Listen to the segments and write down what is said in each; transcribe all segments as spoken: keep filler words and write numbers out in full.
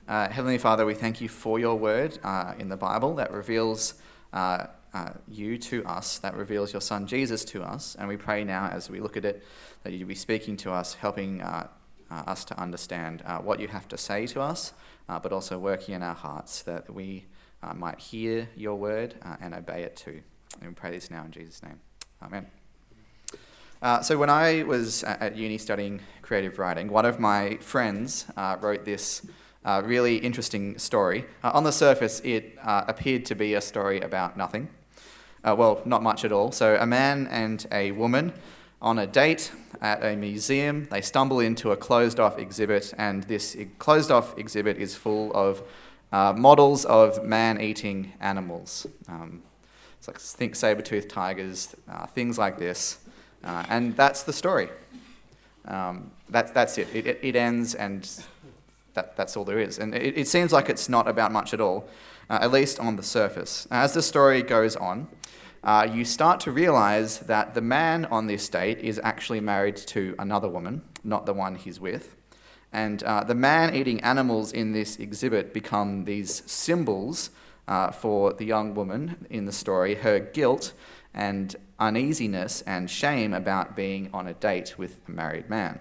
Uh, Heavenly Father, we thank you for your word uh, in the Bible that reveals uh, uh, you to us, that reveals your Son Jesus to us. And we pray now as we look at it that you be speaking to us, helping uh, uh, us to understand uh, what you have to say to us, uh, but also working in our hearts that we uh, might hear your word uh, and obey it too. And we pray this now in Jesus' name. Amen. Uh, so when I was at uni studying creative writing, one of my friends uh, wrote this uh, really interesting story. Uh, on the surface, it uh, appeared to be a story about nothing. Uh, well, not much at all. So a man and a woman on a date at a museum, they stumble into a closed-off exhibit, and this closed-off exhibit is full of uh, models of man-eating animals. Um, it's like, think saber-toothed tigers, uh, things like this. Uh, and that's the story. Um, that, that's it. It, it. it ends, and that, that's all there is. And it, it seems like it's not about much at all, uh, at least on the surface. As the story goes on, uh, you start to realize that the man on this date is actually married to another woman, not the one he's with. And uh, the man-eating animals in this exhibit become these symbols uh, for the young woman in the story, her guilt and uneasiness and shame about being on a date with a married man.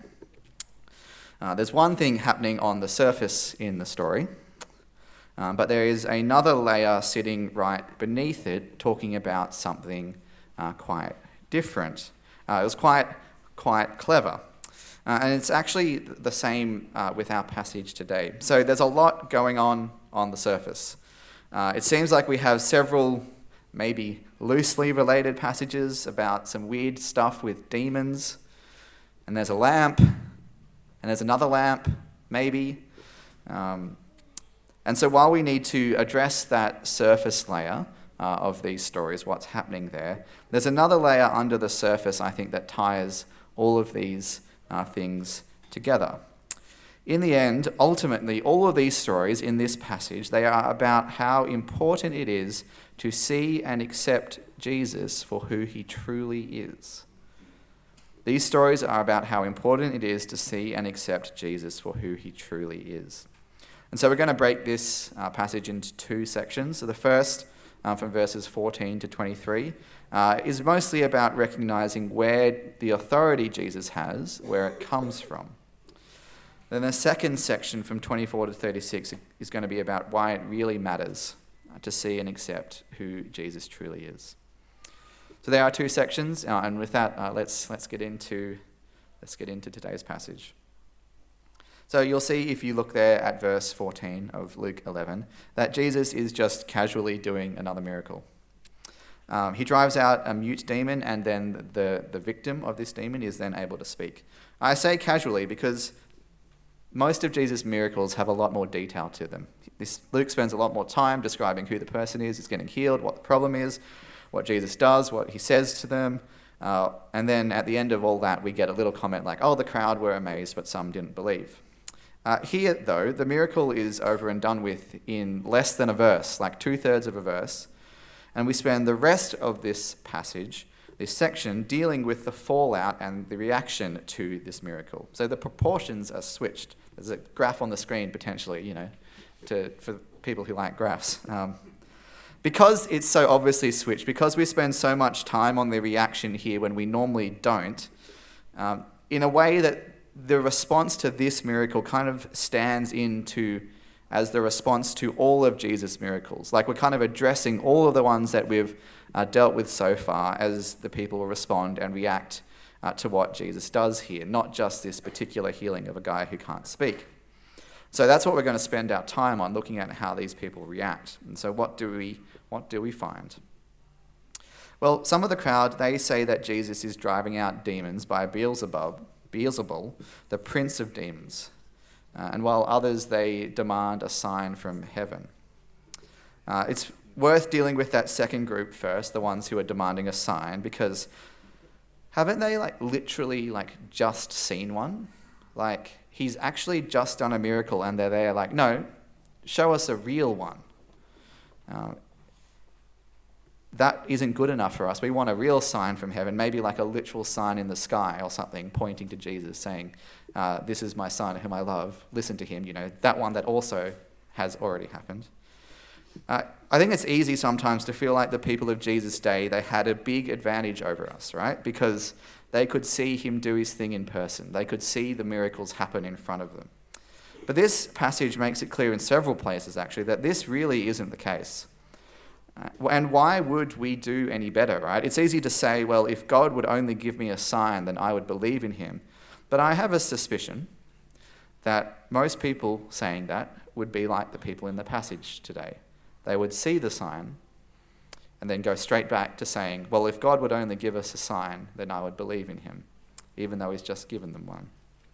Uh, there's one thing happening on the surface in the story, um, but there is another layer sitting right beneath it talking about something uh, quite different. Uh, it was quite, quite clever. Uh, and it's actually the same uh, with our passage today. So there's a lot going on on the surface. Uh, it seems like we have several maybe loosely related passages about some weird stuff with demons, and there's a lamp, and there's another lamp, maybe. Um, and so while we need to address that surface layer uh, of these stories, what's happening there, there's another layer under the surface, I think, that ties all of these uh, things together. In the end, ultimately, all of these stories in this passage, they are about how important it is to see and accept Jesus for who he truly is. These stories are about how important it is to see and accept Jesus for who he truly is. And so we're going to break this uh, passage into two sections. So the first, uh, from verses fourteen to twenty-three, uh, is mostly about recognizing where the authority Jesus has, where it comes from. Then the second section from twenty-four to thirty-six is going to be about why it really matters to see and accept who Jesus truly is. So there are two sections, uh, and with that, uh, let's let's get into let's get into today's passage. So you'll see if you look there at verse fourteen of Luke eleven that Jesus is just casually doing another miracle. Um, he drives out a mute demon, and then the the victim of this demon is then able to speak. I say casually because most of Jesus' miracles have a lot more detail to them. This, Luke spends a lot more time describing who the person is who's getting healed, what the problem is, what Jesus does, what he says to them. Uh, and then at the end of all that, we get a little comment like, oh, the crowd were amazed, but some didn't believe. Uh, here, though, the miracle is over and done with in less than a verse, like two-thirds of a verse. And we spend the rest of this passage, this section, dealing with the fallout and the reaction to this miracle. So the proportions are switched. There's a graph on the screen, potentially, you know, to for people who like graphs. Um, because it's so obviously switched, because we spend so much time on the reaction here when we normally don't, um, in a way that the response to this miracle kind of stands into as the response to all of Jesus' miracles. Like we're kind of addressing all of the ones that we've uh, dealt with so far as the people respond and react uh, to what Jesus does here, not just this particular healing of a guy who can't speak. So that's what we're going to spend our time on, looking at how these people react. And so what do we what do we find? Well, some of the crowd, they say that Jesus is driving out demons by Beelzebub, Beelzebul, the prince of demons. Uh, and while others, they demand a sign from heaven. Uh, it's worth dealing with that second group first, the ones who are demanding a sign, because haven't they like literally like just seen one? Like he's actually just done a miracle and they're there like, no, show us a real one. Uh, that isn't good enough for us. We want a real sign from heaven, maybe like a literal sign in the sky or something pointing to Jesus saying, uh, this is my son whom I love, listen to him, you know, that one that also has already happened. Uh, I think it's easy sometimes to feel like the people of Jesus' day, they had a big advantage over us, right? Because they could see him do his thing in person. They could see the miracles happen in front of them. But this passage makes it clear in several places, actually, that this really isn't the case. Uh, and why would we do any better, right? It's easy to say, well, if God would only give me a sign, then I would believe in him. But I have a suspicion that most people saying that would be like the people in the passage today. They would see the sign and then go straight back to saying, well, if God would only give us a sign, then I would believe in him, even though he's just given them one.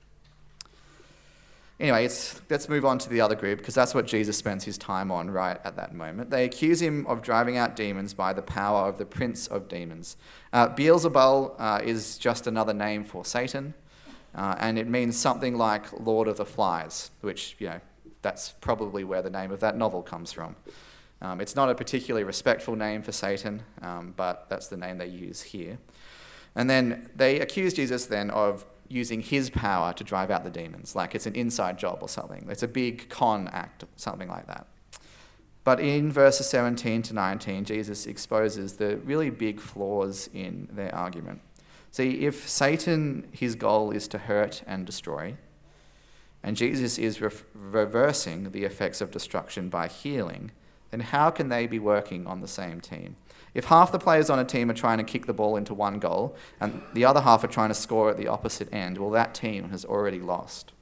Anyway, it's, let's move on to the other group, because that's what Jesus spends his time on right at that moment. They accuse him of driving out demons by the power of the prince of demons. Uh, Beelzebul uh, is just another name for Satan, uh, and it means something like Lord of the Flies, which, you know, that's probably where the name of that novel comes from. Um, it's not a particularly respectful name for Satan, um, but that's the name they use here. And then they accuse Jesus then of using his power to drive out the demons, like it's an inside job or something. It's a big con act, something like that. But in verses seventeen to nineteen, Jesus exposes the really big flaws in their argument. See, if Satan, his goal is to hurt and destroy, and Jesus is re- reversing the effects of destruction by healing, then how can they be working on the same team? If half the players on a team are trying to kick the ball into one goal and the other half are trying to score at the opposite end, well, that team has already lost.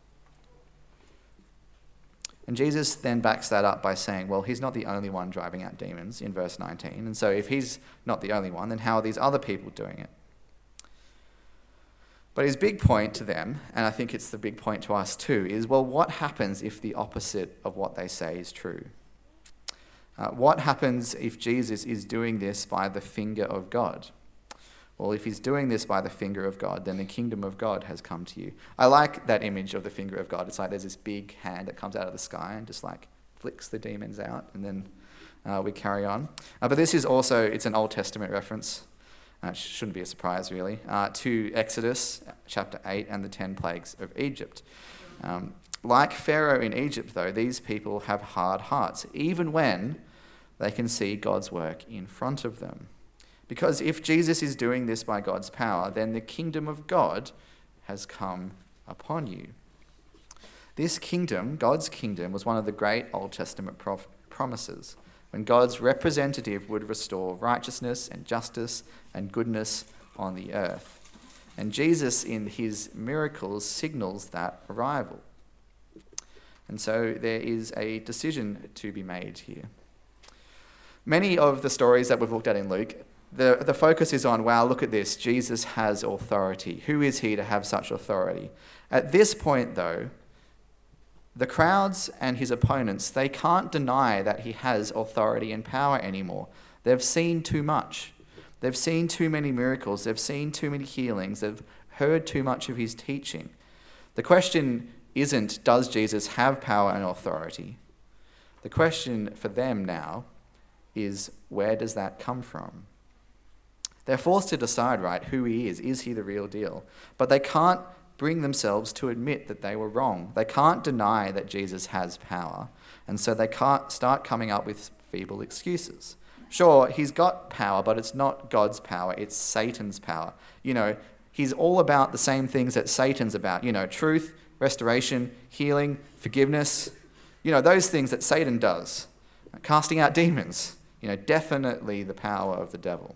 And Jesus then backs that up by saying, well, he's not the only one driving out demons in verse nineteen. And so if he's not the only one, then how are these other people doing it? But his big point to them, and I think it's the big point to us too, is, well, what happens if the opposite of what they say is true? Uh, what happens if Jesus is doing this by the finger of God? Well, if he's doing this by the finger of God, then the kingdom of God has come to you. I like that image of the finger of God. It's like there's this big hand that comes out of the sky and just like flicks the demons out, and then uh, we carry on. Uh, but this is also, it's an Old Testament reference. Uh, it shouldn't be a surprise, really, uh, to Exodus chapter eight and the ten plagues of Egypt. Um, like Pharaoh in Egypt, though, these people have hard hearts, even when they can see God's work in front of them. Because if Jesus is doing this by God's power, then the kingdom of God has come upon you. This kingdom, God's kingdom, was one of the great Old Testament prof- promises, when God's representative would restore righteousness and justice and goodness on the earth. And Jesus, in his miracles, signals that arrival. And so there is a decision to be made here. Many of the stories that we've looked at in Luke, the, the focus is on, wow, look at this, Jesus has authority. Who is he to have such authority? At this point, though, the crowds and his opponents, they can't deny that he has authority and power anymore. They've seen too much. They've seen too many miracles. They've seen too many healings. They've heard too much of his teaching. The question isn't, does Jesus have power and authority? The question for them now is, where does that come from? They're forced to decide, right, who he is. Is he the real deal? But they can't bring themselves to admit that they were wrong. They can't deny that Jesus has power. And so they can't start coming up with feeble excuses. Sure, he's got power, but it's not God's power. It's Satan's power. You know, he's all about the same things that Satan's about. You know, truth, restoration, healing, forgiveness. You know, those things that Satan does. Casting out demons. You know, definitely the power of the devil.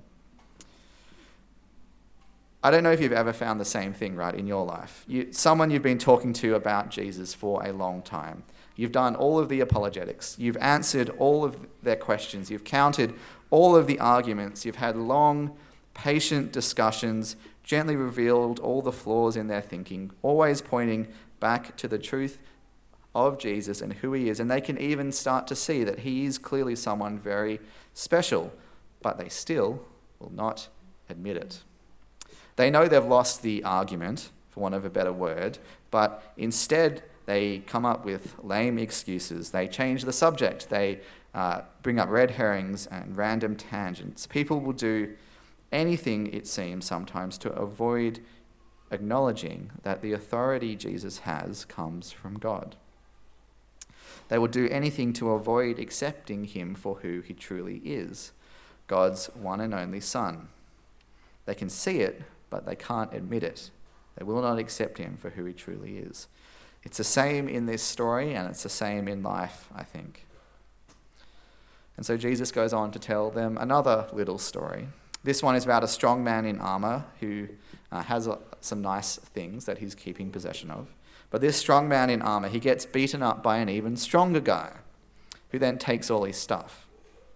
I don't know if you've ever found the same thing, right, in your life. You, someone you've been talking to about Jesus for a long time. You've done all of the apologetics. You've answered all of their questions. You've counted all of the arguments. You've had long, patient discussions, gently revealed all the flaws in their thinking, always pointing back to the truth of Jesus and who he is. And they can even start to see that he is clearly someone very special, but they still will not admit it. They know they've lost the argument, for want of a better word, but instead they come up with lame excuses. They change the subject. They uh, bring up red herrings and random tangents. People will do anything, it seems, sometimes to avoid acknowledging that the authority Jesus has comes from God. They will do anything to avoid accepting him for who he truly is, God's one and only Son. They can see it, but they can't admit it. They will not accept him for who he truly is. It's the same in this story, and it's the same in life, I think. And so Jesus goes on to tell them another little story. This one is about a strong man in armor who uh, has uh, some nice things that he's keeping possession of. But this strong man in armor, he gets beaten up by an even stronger guy who then takes all his stuff.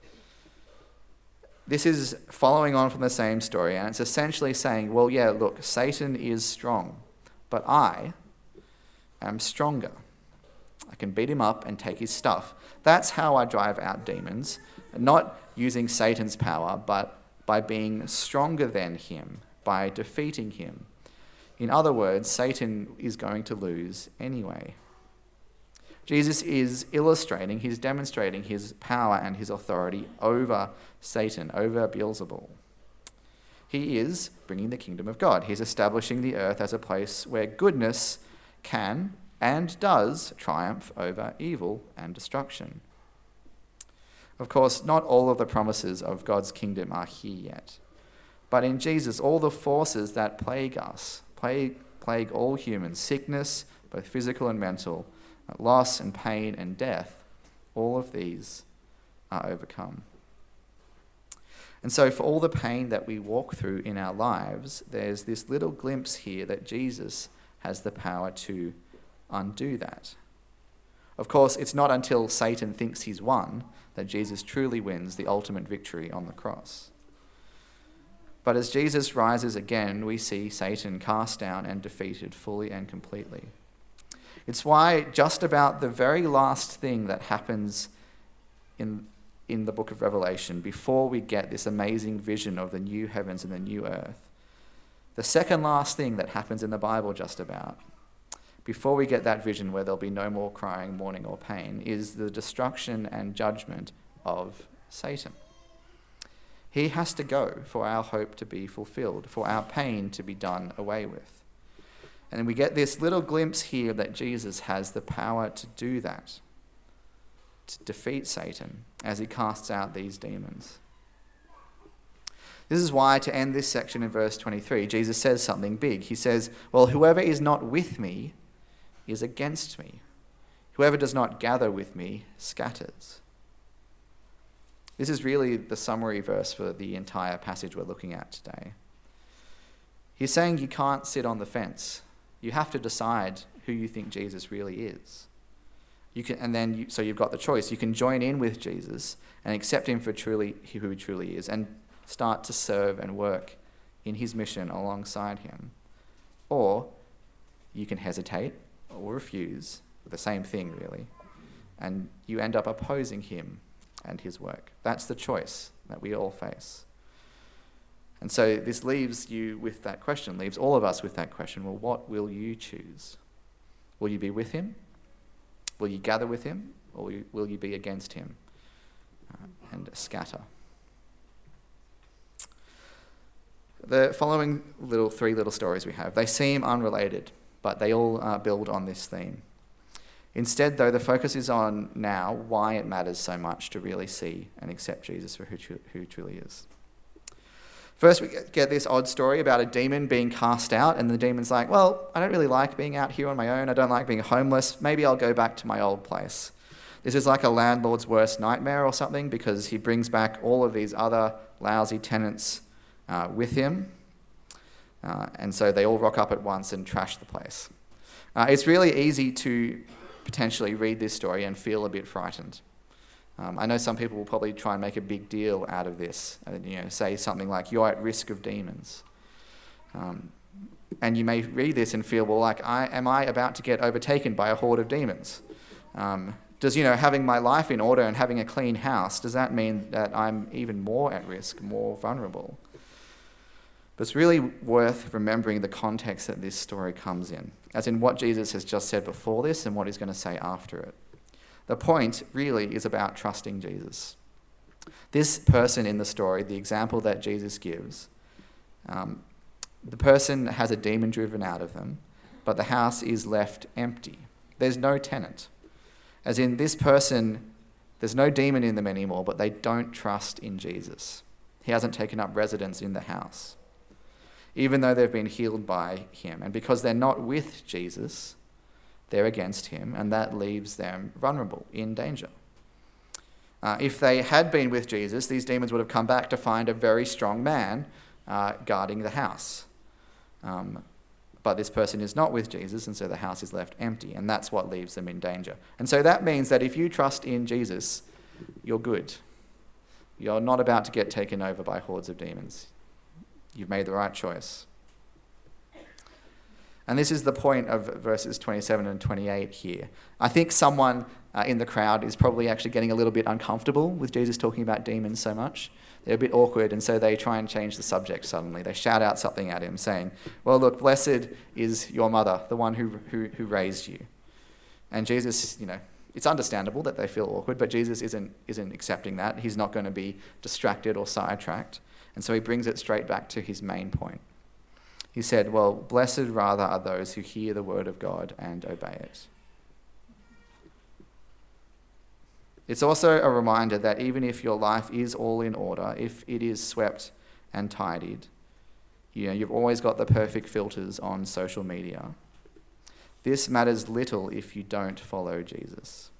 This is following on from the same story, and it's essentially saying, well, yeah, look, Satan is strong, but I am stronger. I can beat him up and take his stuff. That's how I drive out demons, not using Satan's power, but by being stronger than him, by defeating him. In other words, Satan is going to lose anyway. Jesus is illustrating, he's demonstrating his power and his authority over Satan, over Beelzebul. He is bringing the kingdom of God. He's establishing the earth as a place where goodness can and does triumph over evil and destruction. Of course, not all of the promises of God's kingdom are here yet. But in Jesus, all the forces that plague us, plague, plague all humans, sickness, both physical and mental, loss and pain and death, all of these are overcome. And so for all the pain that we walk through in our lives, there's this little glimpse here that Jesus has the power to undo that. Of course, it's not until Satan thinks he's won that Jesus truly wins the ultimate victory on the cross. But as Jesus rises again, we see Satan cast down and defeated fully and completely. It's why just about the very last thing that happens in, in the book of Revelation, before we get this amazing vision of the new heavens and the new earth, the second last thing that happens in the Bible just about, before we get that vision where there'll be no more crying, mourning, or pain, is the destruction and judgment of Satan. He has to go for our hope to be fulfilled, for our pain to be done away with. And we get this little glimpse here that Jesus has the power to do that, to defeat Satan as he casts out these demons. This is why, to end this section in verse twenty-three, Jesus says something big. He says, well, whoever is not with me is against me. Whoever does not gather with me scatters. This is really the summary verse for the entire passage we're looking at today. He's saying you can't sit on the fence. You have to decide who you think Jesus really is. You can, and then, you, so you've got the choice. You can join in with Jesus and accept him for truly who he truly is and start to serve and work in his mission alongside him. Or you can hesitate or refuse, the same thing really, and you end up opposing him and his work. That's the choice that we all face. And so this leaves you with that question, leaves all of us with that question. Well, what will you choose? Will you be with him? Will you gather with him? Or will you be against him uh, and scatter? The following little three little stories we have, they seem unrelated, but they all uh, build on this theme. Instead, though, the focus is on now why it matters so much to really see and accept Jesus for who, tru- who truly is. First, we get this odd story about a demon being cast out, and the demon's like, well, I don't really like being out here on my own. I don't like being homeless. Maybe I'll go back to my old place. This is like a landlord's worst nightmare or something, because he brings back all of these other lousy tenants uh, with him. Uh, and so they all rock up at once and trash the place. Uh, it's really easy to potentially read this story and feel a bit frightened. Um, I know some people will probably try and make a big deal out of this, and you know, say something like, you're at risk of demons. Um, and you may read this and feel, well, like, I, am I about to get overtaken by a horde of demons? Um, does, you know, having my life in order and having a clean house, does that mean that I'm even more at risk, more vulnerable? But it's really worth remembering the context that this story comes in, as in what Jesus has just said before this and what he's going to say after it. The point really is about trusting Jesus. This person in the story, the example that Jesus gives, um, the person has a demon driven out of them, but the house is left empty. There's no tenant. As in, this person, there's no demon in them anymore, but they don't trust in Jesus. He hasn't taken up residence in the house, even though they've been healed by him. And because they're not with Jesus, they're against him, and that leaves them vulnerable, in danger. Uh, if they had been with Jesus, these demons would have come back to find a very strong man uh, guarding the house. Um, but this person is not with Jesus, and so the house is left empty, and that's what leaves them in danger. And so that means that if you trust in Jesus, you're good. You're not about to get taken over by hordes of demons. You've made the right choice. And this is the point of verses twenty-seven and twenty-eight here. I think someone uh, in the crowd is probably actually getting a little bit uncomfortable with Jesus talking about demons so much. They're a bit awkward, and so they try and change the subject suddenly. They shout out something at him saying, well, look, blessed is your mother, the one who, who, who raised you. And Jesus, you know, it's understandable that they feel awkward, but Jesus isn't, isn't accepting that. He's not going to be distracted or sidetracked. And so he brings it straight back to his main point. He said, well, blessed rather are those who hear the word of God and obey it. It's also a reminder that even if your life is all in order, if it is swept and tidied, you know, you've always got the perfect filters on social media, this matters little if you don't follow Jesus.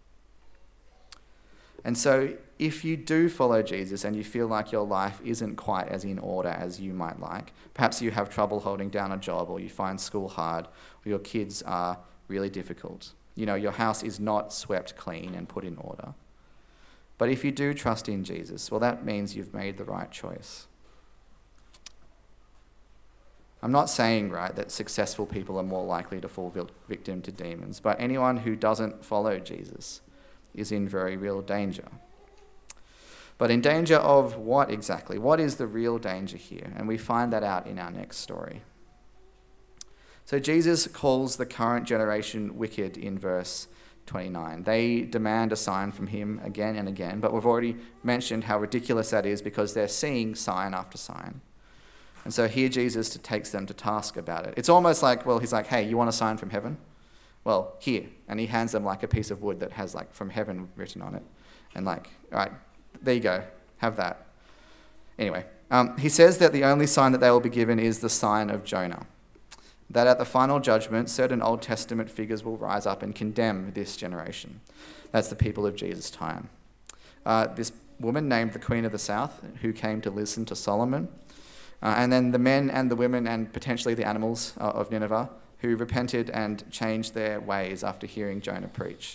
And so if you do follow Jesus and you feel like your life isn't quite as in order as you might like, perhaps you have trouble holding down a job, or you find school hard, or your kids are really difficult. You know, your house is not swept clean and put in order. But if you do trust in Jesus, well, that means you've made the right choice. I'm not saying, right, that successful people are more likely to fall victim to demons, but anyone who doesn't follow Jesus is in very real danger. But in danger of what exactly? What is the real danger here? And we find that out in our next story. So Jesus calls the current generation wicked in verse twenty-nine. They demand a sign from him again and again, but we've already mentioned how ridiculous that is because they're seeing sign after sign. And so here Jesus takes them to task about it. It's almost like, well, he's like, hey, you want a sign from heaven? Well, here. And he hands them like a piece of wood that has like from heaven written on it. And like, all right, there you go, have that. Anyway, um, he says that the only sign that they will be given is the sign of Jonah. That at the final judgment, certain Old Testament figures will rise up and condemn this generation. That's the people of Jesus' time. Uh, this woman named the Queen of the South, who came to listen to Solomon, uh, and then the men and the women and potentially the animals uh, of Nineveh, who repented and changed their ways after hearing Jonah preach.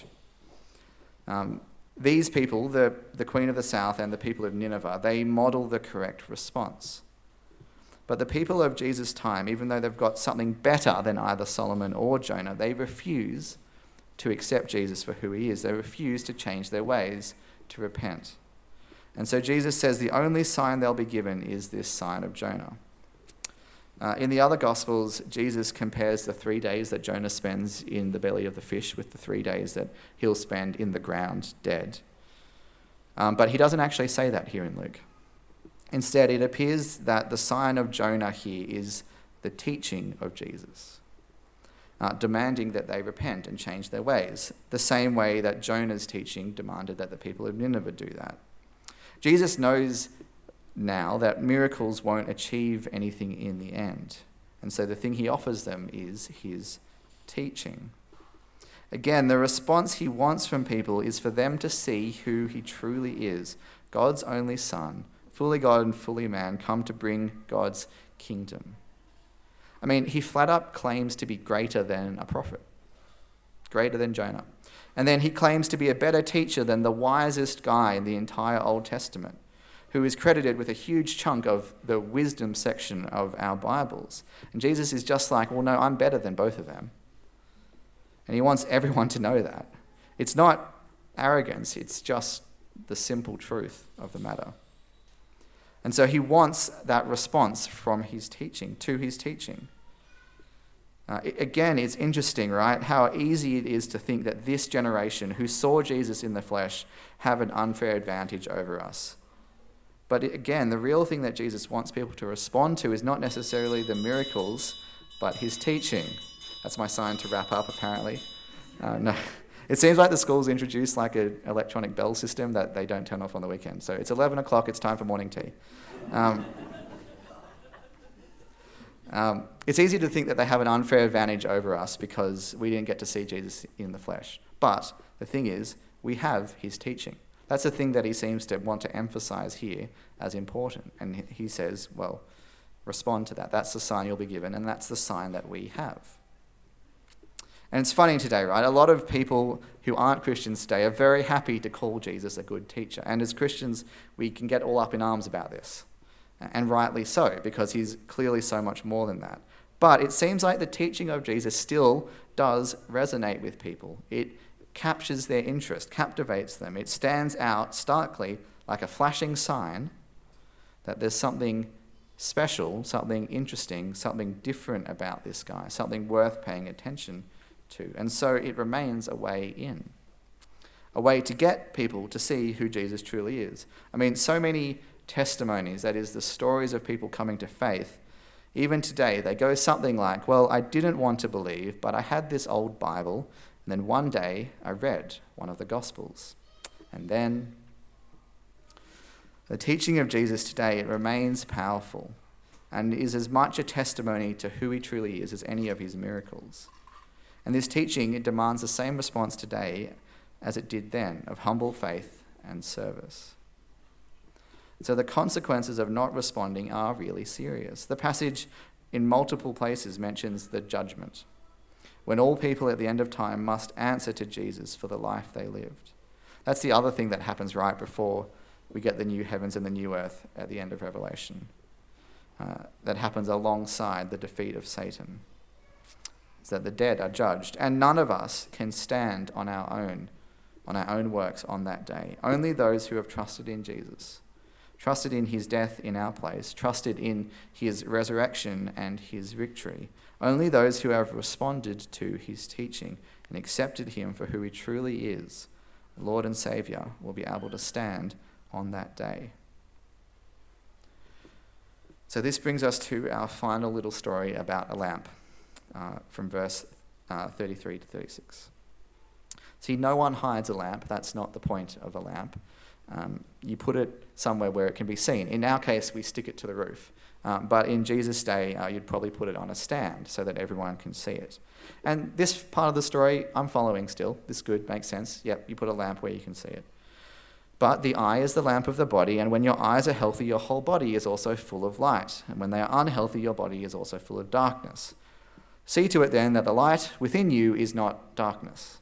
Um, these people, the, the Queen of the South and the people of Nineveh, they model the correct response. But the people of Jesus' time, even though they've got something better than either Solomon or Jonah, they refuse to accept Jesus for who he is. They refuse to change their ways, to repent. And so Jesus says the only sign they'll be given is this sign of Jonah. Uh, in the other Gospels, Jesus compares the three days that Jonah spends in the belly of the fish with the three days that he'll spend in the ground dead. Um, but he doesn't actually say that here in Luke. Instead, it appears that the sign of Jonah here is the teaching of Jesus, uh, demanding that they repent and change their ways, the same way that Jonah's teaching demanded that the people of Nineveh do that. Jesus knows now that miracles won't achieve anything in the end, and so the thing he offers them is his teaching. Again, the response he wants from people is for them to see who he truly is, God's only Son, fully God and fully man, come to bring God's kingdom. I mean, he flat up claims to be greater than a prophet, greater than Jonah. And then he claims to be a better teacher than the wisest guy in the entire Old Testament, who is credited with a huge chunk of the wisdom section of our Bibles. And Jesus is just like, well, no, I'm better than both of them. And he wants everyone to know that. It's not arrogance, it's just the simple truth of the matter. And so he wants that response from his teaching, to his teaching. Uh, it, again, it's interesting, right, how easy it is to think that this generation who saw Jesus in the flesh have an unfair advantage over us. But it, again, the real thing that Jesus wants people to respond to is not necessarily the miracles, but his teaching. That's my sign to wrap up, apparently. Uh, no, It seems like the school's introduced like an electronic bell system that they don't turn off on the weekend. So it's eleven o'clock, it's time for morning tea. Um, um, it's easy to think that they have an unfair advantage over us because we didn't get to see Jesus in the flesh. But the thing is, we have his teaching. That's the thing that he seems to want to emphasize here as important. And he says, well, respond to that. That's the sign you'll be given, and that's the sign that we have. And it's funny today, right? A lot of people who aren't Christians today are very happy to call Jesus a good teacher. And as Christians, we can get all up in arms about this. And rightly so, because he's clearly so much more than that. But it seems like the teaching of Jesus still does resonate with people. It captures their interest, captivates them. It stands out starkly like a flashing sign that there's something special, something interesting, something different about this guy, something worth paying attention to. And so it remains a way in, a way to get people to see who Jesus truly is. I mean, so many testimonies, that is, the stories of people coming to faith, even today, they go something like, well, I didn't want to believe, but I had this old Bible, and then one day I read one of the Gospels. And then the teaching of Jesus today, it remains powerful and is as much a testimony to who he truly is as any of his miracles. And this teaching, it demands the same response today as it did then, of humble faith and service. So the consequences of not responding are really serious. The passage in multiple places mentions the judgment, when all people at the end of time must answer to Jesus for the life they lived. That's the other thing that happens right before we get the new heavens and the new earth at the end of Revelation. Uh, that happens alongside the defeat of Satan. It's that the dead are judged, and none of us can stand on our own, on our own works on that day. Only those who have trusted in Jesus, trusted in his death in our place, trusted in his resurrection and his victory. Only those who have responded to his teaching and accepted him for who he truly is, Lord and Saviour, will be able to stand on that day. So this brings us to our final little story about a lamp, uh, from verse uh, thirty-three to thirty-six. See, no one hides a lamp. That's not the point of a lamp. Um, you put it somewhere where it can be seen. In our case, we stick it to the roof. Um, but in Jesus' day, uh, you'd probably put it on a stand so that everyone can see it. And this part of the story, I'm following still. This is good, makes sense. Yep, you put a lamp where you can see it. But the eye is the lamp of the body, and when your eyes are healthy, your whole body is also full of light. And when they are unhealthy, your body is also full of darkness. See to it then that the light within you is not darkness.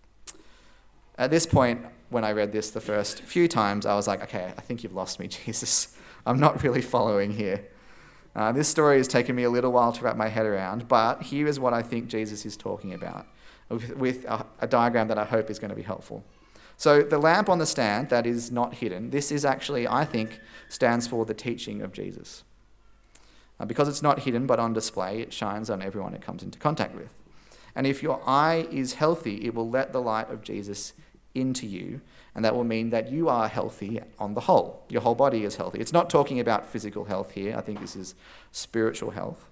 At this point, when I read this the first few times, I was like, okay, I think you've lost me, Jesus. I'm not really following here. Uh, this story has taken me a little while to wrap my head around, but here is what I think Jesus is talking about, with, with a, a diagram that I hope is going to be helpful. So the lamp on the stand that is not hidden, this is actually, I think, stands for the teaching of Jesus. Uh, because it's not hidden but on display, it shines on everyone it comes into contact with. And if your eye is healthy, it will let the light of Jesus into you, and that will mean that you are healthy on the whole. Your whole body is healthy. It's not talking about physical health here. I think this is spiritual health.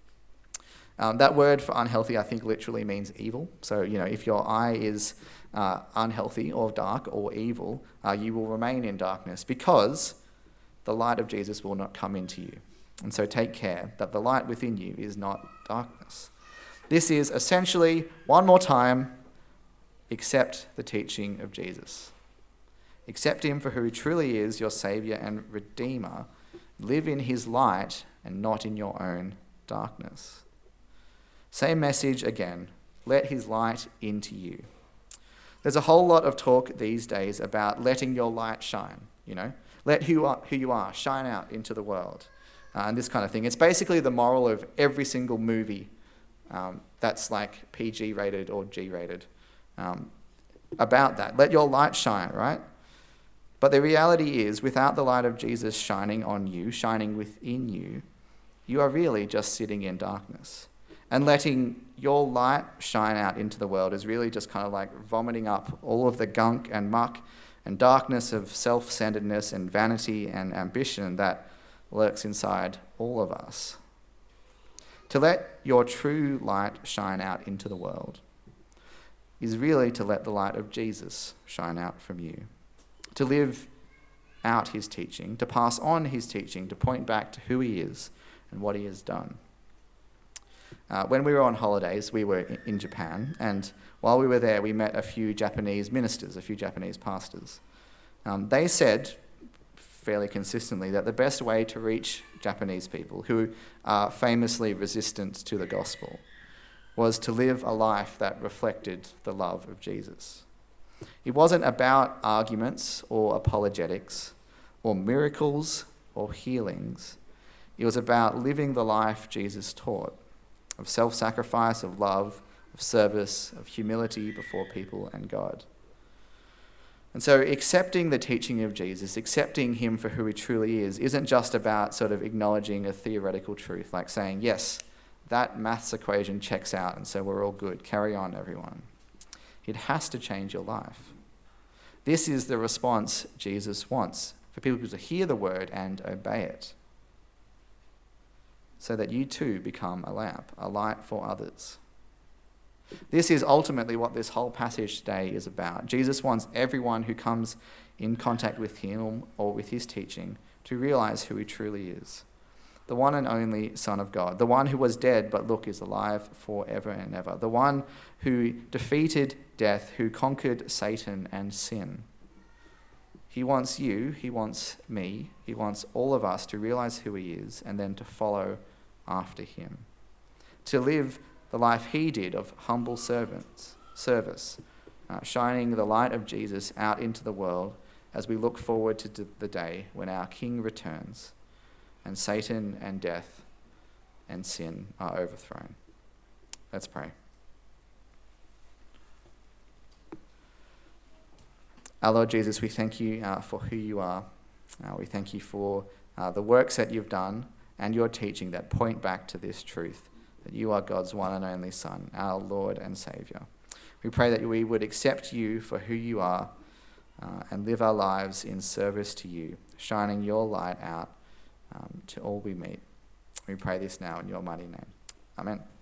Um, that word for unhealthy, I think, literally means evil. So, you know, if your eye is uh, unhealthy or dark or evil, uh, you will remain in darkness because the light of Jesus will not come into you. And so take care that the light within you is not darkness. This is essentially, one more time, accept the teaching of Jesus. Accept him for who he truly is, your Saviour and Redeemer. Live in his light and not in your own darkness. Same message again. Let his light into you. There's a whole lot of talk these days about letting your light shine, you know. Let who, are, who you are shine out into the world, uh, and this kind of thing. It's basically the moral of every single movie um, that's like P G rated or G rated. Um, about that. Let your light shine, right? But the reality is, without the light of Jesus shining on you, shining within you, you are really just sitting in darkness. And letting your light shine out into the world is really just kind of like vomiting up all of the gunk and muck and darkness of self-centeredness and vanity and ambition that lurks inside all of us. To let your true light shine out into the world, is really to let the light of Jesus shine out from you, to live out his teaching, to pass on his teaching, to point back to who he is and what he has done. Uh, when we were on holidays, we were in Japan, and while we were there, we met a few Japanese ministers, a few Japanese pastors. Um, they said fairly consistently that the best way to reach Japanese people who are famously resistant to the gospel was to live a life that reflected the love of Jesus. It wasn't about arguments or apologetics or miracles or healings. It was about living the life Jesus taught, of self-sacrifice, of love, of service, of humility before people and God. And so accepting the teaching of Jesus, accepting him for who he truly is, isn't just about sort of acknowledging a theoretical truth, like saying, yes, that maths equation checks out and so we're all good. Carry on, everyone. It has to change your life. This is the response Jesus wants, for people to hear the word and obey it, so that you too become a lamp, a light for others. This is ultimately what this whole passage today is about. Jesus wants everyone who comes in contact with him or with his teaching to realize who he truly is. The one and only Son of God, the one who was dead but look is alive forever and ever, the one who defeated death, who conquered Satan and sin. He wants you, he wants me, he wants all of us to realize who he is and then to follow after him, to live the life he did of humble servants, service, uh, shining the light of Jesus out into the world as we look forward to the day when our King returns and Satan and death and sin are overthrown. Let's pray. Our Lord Jesus, we thank you uh, for who you are. Uh, we thank you for uh, the works that you've done and your teaching that point back to this truth, that you are God's one and only Son, our Lord and Saviour. We pray that we would accept you for who you are uh, and live our lives in service to you, shining your light out um, to all we meet. We pray this now in your mighty name. Amen.